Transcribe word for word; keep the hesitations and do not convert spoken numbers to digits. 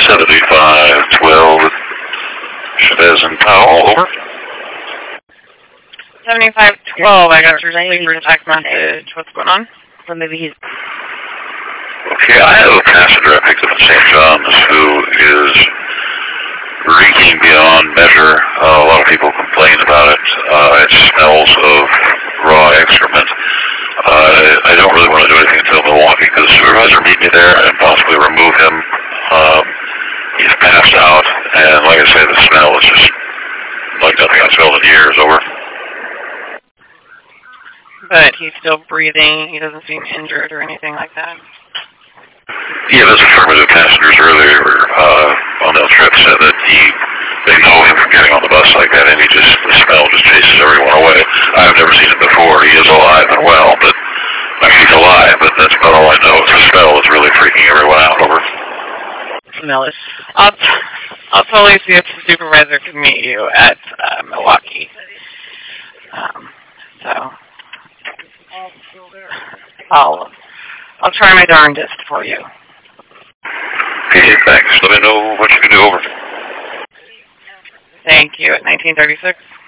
seventy-five twelve, Chavez and Powell, over. seventy-five twelve, I got your sleeper text message. What's going on? So maybe he's... Okay, I have a passenger I picked up in Saint John's who is reeking beyond measure. Uh, a lot of people complain about it. Uh, it smells of raw excrement. Uh, I don't really want to do anything until Milwaukee because the supervisor meet me there and possibly remove him. Um, he's passed out, and like I said, the smell is just like nothing I've smelled in years. Over. But he's still breathing. He doesn't seem injured or anything like that. Yeah, those affirmative passengers earlier uh, on that trip said that he, they know him from getting on the bus like that, and he just, the smell just chases everyone away. I've never seen it before. He is alive and well, but, I mean, he's alive, but that's about all I know. The smell is really freaking everyone out. Over. Smell it. I'll, t- I'll totally see if the supervisor can meet you at uh, Milwaukee. Um, so, I'll, I'll try my darndest for you. Okay, thanks. Let me know what you can do. Over. Thank you. At nineteen thirty-six.